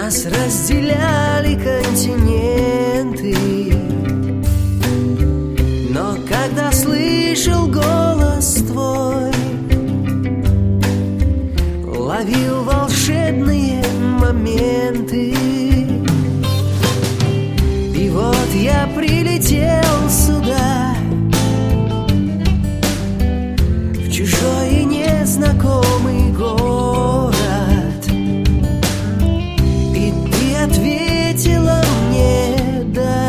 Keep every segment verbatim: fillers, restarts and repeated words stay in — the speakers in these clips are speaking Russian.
Нас разделяли континенты, но когда слышал голос твой, ловил волшебные моменты. И вот я прилетел сюда, в чужой и незнакомый город, и ты ответила мне «да»,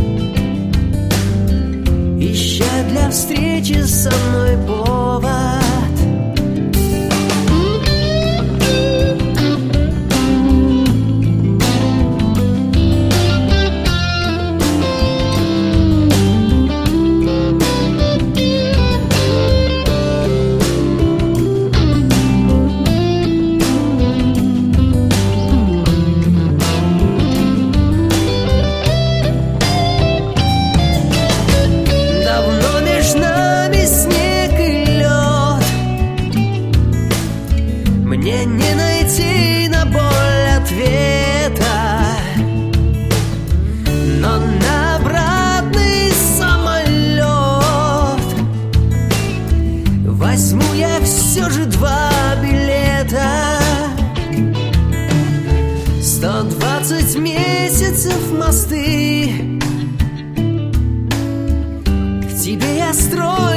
ища для встречи со мной повод. Мне не найти на боль ответа, но на обратный самолет возьму я все же два билета. Сто двадцать месяцев мосты к тебе я строю.